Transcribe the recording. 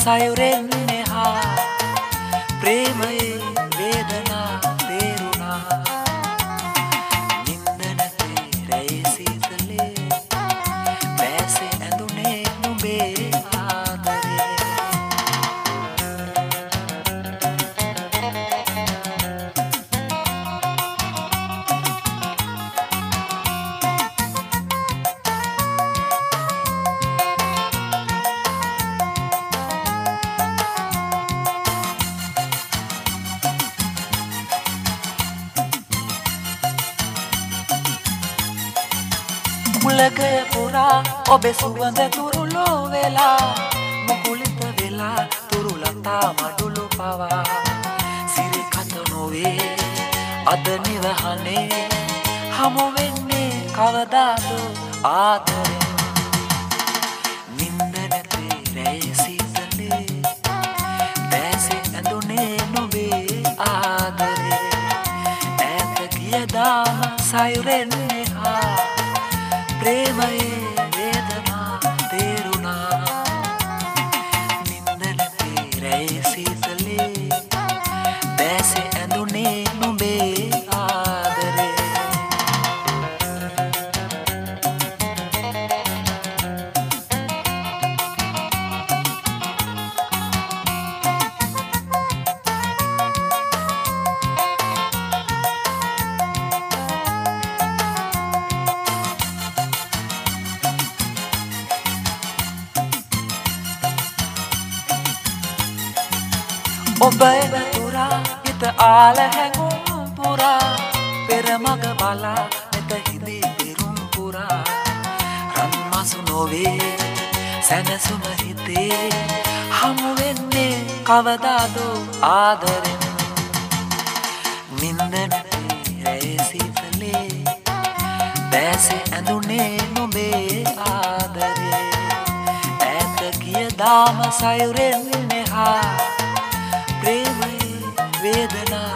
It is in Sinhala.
සයුරෙන් එහා ප්‍රේමයේ වේදනා තේරුණා නින්ද නැති රැයි සීතලේ බෑසේ ඇඳුනේ නුඹේ ආදරේ මුලගය පුරා ඔබේ සුවඳ තුරුලෝ වෙලා මුකුලිත වෙලා තුරුලතා මඩුළු පවා සිරි කත නොවේ අද නිවහනේ හමු වෙන්නේ කවදාද ආදරේ නින්ද නැති රැයි සීතලේ දැසේ ඇඳුනේ නොවේ ආදරේ ඈත ගියදාම සයුරෙන් එහා ප්‍රේමයේ වේදනා තේරුණා නින්ද නැති රැයි සීතලේ දැසේ ඇඳුනේ නුඹේ ආදරේ ඔබ එවතුරා හිත ආල හැඟුම් පුරා පෙර මග බලා මෙත හිඳි පිරුම් පුරා රන්මසු නොවේ සැනසුම හිතේ හමු වෙන්නේ කවදාද ආදරෙන් නින්ද නැති රැයි සීතලේ දැසේ ඇඳුනේ නුඹේ ආදරේ ඈත ගියදාම සයුරෙන් එහා ප්‍රේමයේ වේදනා